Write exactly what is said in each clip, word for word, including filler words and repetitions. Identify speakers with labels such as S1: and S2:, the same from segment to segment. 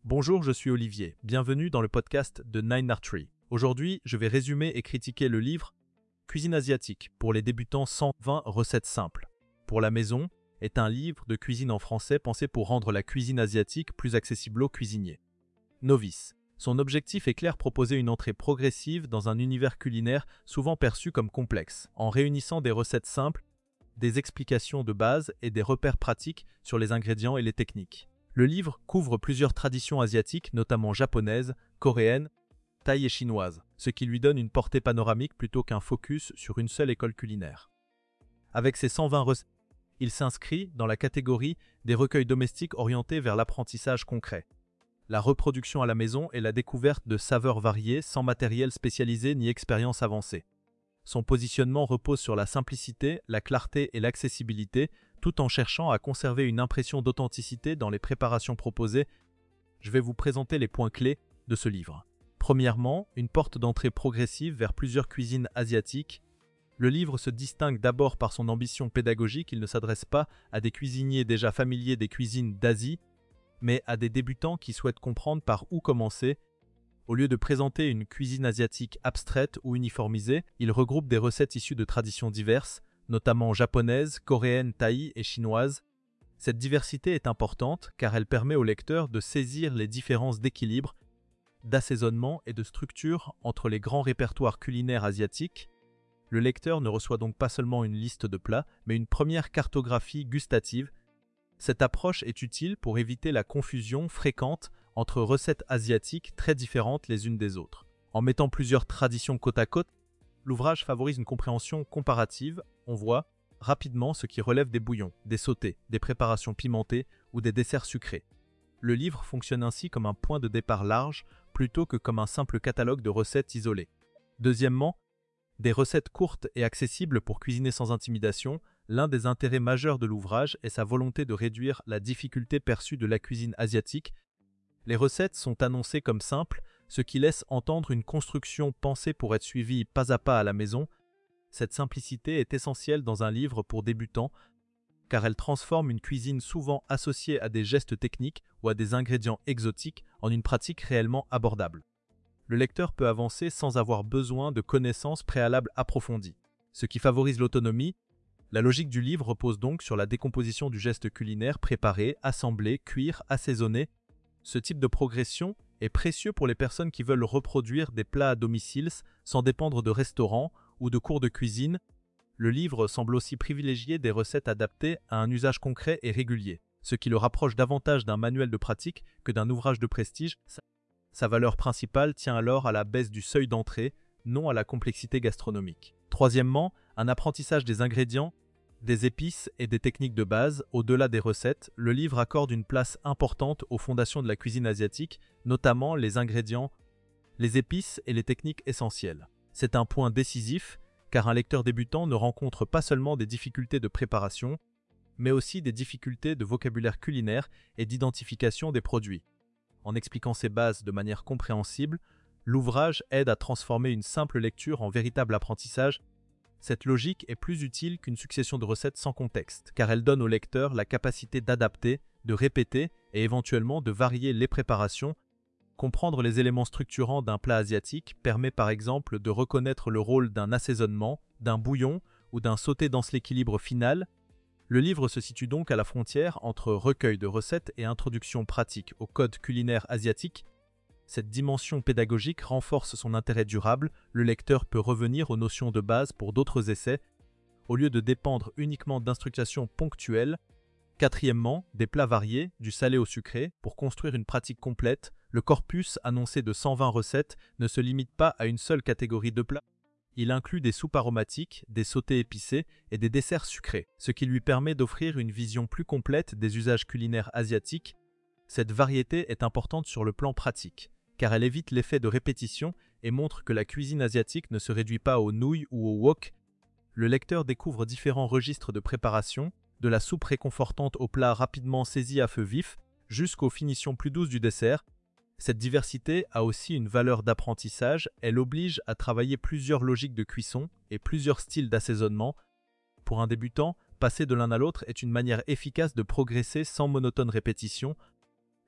S1: Bonjour, je suis Olivier. Bienvenue dans le podcast de Nine Archery. Aujourd'hui, je vais résumer et critiquer le livre Cuisine asiatique pour les débutants cent vingt recettes simples. Pour la maison est un livre de cuisine en français pensé pour rendre la cuisine asiatique plus accessible aux cuisiniers. Novice. Son objectif est clair, proposer une entrée progressive dans un univers culinaire souvent perçu comme complexe, en réunissant des recettes simples, des explications de base et des repères pratiques sur les ingrédients et les techniques. Le livre couvre plusieurs traditions asiatiques, notamment japonaises, coréennes, thaï et chinoises, ce qui lui donne une portée panoramique plutôt qu'un focus sur une seule école culinaire. Avec ses cent vingt recettes, il s'inscrit dans la catégorie des recueils domestiques orientés vers l'apprentissage concret, la reproduction à la maison et la découverte de saveurs variées sans matériel spécialisé ni expérience avancée. Son positionnement repose sur la simplicité, la clarté et l'accessibilité, tout en cherchant à conserver une impression d'authenticité dans les préparations proposées. Je vais vous présenter les points clés de ce livre. Premièrement, une porte d'entrée progressive vers plusieurs cuisines asiatiques. Le livre se distingue d'abord par son ambition pédagogique. Il ne s'adresse pas à des cuisiniers déjà familiers des cuisines d'Asie, mais à des débutants qui souhaitent comprendre par où commencer. Au lieu de présenter une cuisine asiatique abstraite ou uniformisée, il regroupe des recettes issues de traditions diverses, notamment japonaises, coréennes, thaï et chinoises. Cette diversité est importante car elle permet au lecteur de saisir les différences d'équilibre, d'assaisonnement et de structure entre les grands répertoires culinaires asiatiques. Le lecteur ne reçoit donc pas seulement une liste de plats, mais une première cartographie gustative. Cette approche est utile pour éviter la confusion fréquente entre recettes asiatiques très différentes les unes des autres. En mettant plusieurs traditions côte à côte, l'ouvrage favorise une compréhension comparative. On voit rapidement ce qui relève des bouillons, des sautés, des préparations pimentées ou des desserts sucrés. Le livre fonctionne ainsi comme un point de départ large plutôt que comme un simple catalogue de recettes isolées. Deuxièmement, des recettes courtes et accessibles pour cuisiner sans intimidation. L'un des intérêts majeurs de l'ouvrage est sa volonté de réduire la difficulté perçue de la cuisine asiatique. Les recettes sont annoncées comme simples, ce qui laisse entendre une construction pensée pour être suivie pas à pas à la maison. Cette simplicité est essentielle dans un livre pour débutants, car elle transforme une cuisine souvent associée à des gestes techniques ou à des ingrédients exotiques en une pratique réellement abordable. Le lecteur peut avancer sans avoir besoin de connaissances préalables approfondies, ce qui favorise l'autonomie. La logique du livre repose donc sur la décomposition du geste culinaire: préparer, assembler, cuire, assaisonner. Ce type de progression est précieux pour les personnes qui veulent reproduire des plats à domicile sans dépendre de restaurants ou de cours de cuisine. Le livre semble aussi privilégier des recettes adaptées à un usage concret et régulier, ce qui le rapproche davantage d'un manuel de pratique que d'un ouvrage de prestige. Sa valeur principale tient alors à la baisse du seuil d'entrée, non à la complexité gastronomique. Troisièmement, un apprentissage des ingrédients, des épices et des techniques de base. Au-delà des recettes, le livre accorde une place importante aux fondations de la cuisine asiatique, notamment les ingrédients, les épices et les techniques essentielles. C'est un point décisif, car un lecteur débutant ne rencontre pas seulement des difficultés de préparation, mais aussi des difficultés de vocabulaire culinaire et d'identification des produits. En expliquant ces bases de manière compréhensible, l'ouvrage aide à transformer une simple lecture en véritable apprentissage. Cette logique est plus utile qu'une succession de recettes sans contexte, car elle donne au lecteur la capacité d'adapter, de répéter et éventuellement de varier les préparations. Comprendre les éléments structurants d'un plat asiatique permet par exemple de reconnaître le rôle d'un assaisonnement, d'un bouillon ou d'un sauté dans l'équilibre final. Le livre se situe donc à la frontière entre recueil de recettes et introduction pratique au code culinaire asiatique. Cette dimension pédagogique renforce son intérêt durable. Le lecteur peut revenir aux notions de base pour d'autres essais, au lieu de dépendre uniquement d'instructions ponctuelles. Quatrièmement, des plats variés, du salé au sucré, pour construire une pratique complète. Le corpus annoncé de cent vingt recettes ne se limite pas à une seule catégorie de plats. Il inclut des soupes aromatiques, des sautés épicés et des desserts sucrés, ce qui lui permet d'offrir une vision plus complète des usages culinaires asiatiques. Cette variété est importante sur le plan pratique, car elle évite l'effet de répétition et montre que la cuisine asiatique ne se réduit pas aux nouilles ou au wok. Le lecteur découvre différents registres de préparation, de la soupe réconfortante aux plats rapidement saisis à feu vif, jusqu'aux finitions plus douces du dessert. Cette diversité a aussi une valeur d'apprentissage. Elle oblige à travailler plusieurs logiques de cuisson et plusieurs styles d'assaisonnement. Pour un débutant, passer de l'un à l'autre est une manière efficace de progresser sans monotone répétition.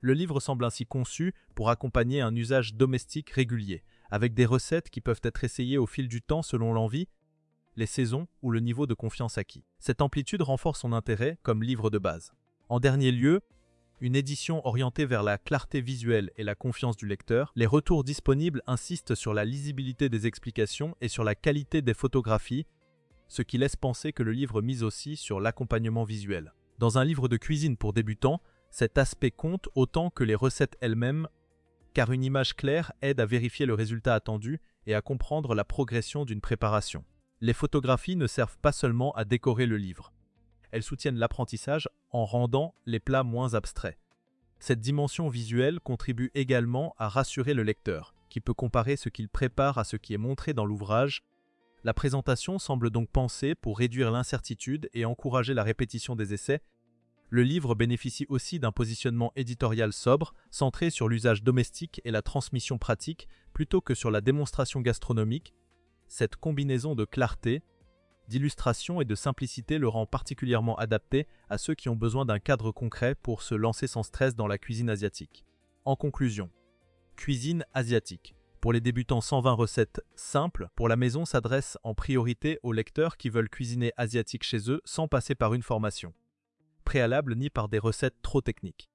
S1: Le livre semble ainsi conçu pour accompagner un usage domestique régulier, avec des recettes qui peuvent être essayées au fil du temps selon l'envie, les saisons ou le niveau de confiance acquis. Cette amplitude renforce son intérêt comme livre de base. En dernier lieu, une édition orientée vers la clarté visuelle et la confiance du lecteur, les retours disponibles insistent sur la lisibilité des explications et sur la qualité des photographies, ce qui laisse penser que le livre mise aussi sur l'accompagnement visuel. Dans un livre de cuisine pour débutants, cet aspect compte autant que les recettes elles-mêmes, car une image claire aide à vérifier le résultat attendu et à comprendre la progression d'une préparation. Les photographies ne servent pas seulement à décorer le livre. Elles soutiennent l'apprentissage en rendant les plats moins abstraits. Cette dimension visuelle contribue également à rassurer le lecteur, qui peut comparer ce qu'il prépare à ce qui est montré dans l'ouvrage. La présentation semble donc pensée pour réduire l'incertitude et encourager la répétition des essais. Le livre bénéficie aussi d'un positionnement éditorial sobre, centré sur l'usage domestique et la transmission pratique, plutôt que sur la démonstration gastronomique. Cette combinaison de clarté, d'illustration et de simplicité le rend particulièrement adapté à ceux qui ont besoin d'un cadre concret pour se lancer sans stress dans la cuisine asiatique. En conclusion, cuisine asiatique. Pour les débutants, cent vingt recettes simples pour la maison s'adresse en priorité aux lecteurs qui veulent cuisiner asiatique chez eux sans passer par une formation préalable ni par des recettes trop techniques.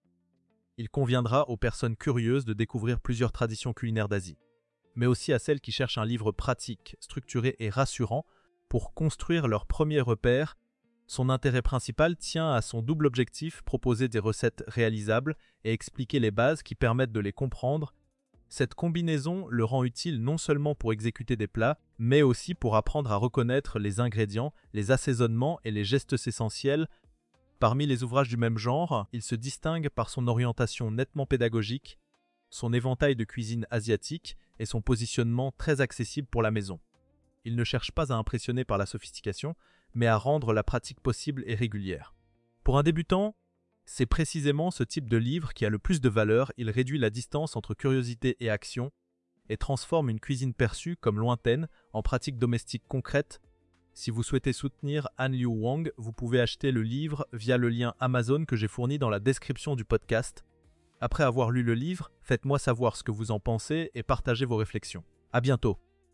S1: Il conviendra aux personnes curieuses de découvrir plusieurs traditions culinaires d'Asie, mais aussi à celles qui cherchent un livre pratique, structuré et rassurant pour construire leur premier repère. Son intérêt principal tient à son double objectif, proposer des recettes réalisables et expliquer les bases qui permettent de les comprendre. Cette combinaison le rend utile non seulement pour exécuter des plats, mais aussi pour apprendre à reconnaître les ingrédients, les assaisonnements et les gestes essentiels. Parmi les ouvrages du même genre, il se distingue par son orientation nettement pédagogique, son éventail de cuisine asiatique et son positionnement très accessible pour la maison. Il ne cherche pas à impressionner par la sophistication, mais à rendre la pratique possible et régulière. Pour un débutant, c'est précisément ce type de livre qui a le plus de valeur. Il réduit la distance entre curiosité et action et transforme une cuisine perçue comme lointaine en pratique domestique concrète. Si vous souhaitez soutenir Han Liu Wang, vous pouvez acheter le livre via le lien Amazon que j'ai fourni dans la description du podcast. Après avoir lu le livre, faites-moi savoir ce que vous en pensez et partagez vos réflexions. À bientôt.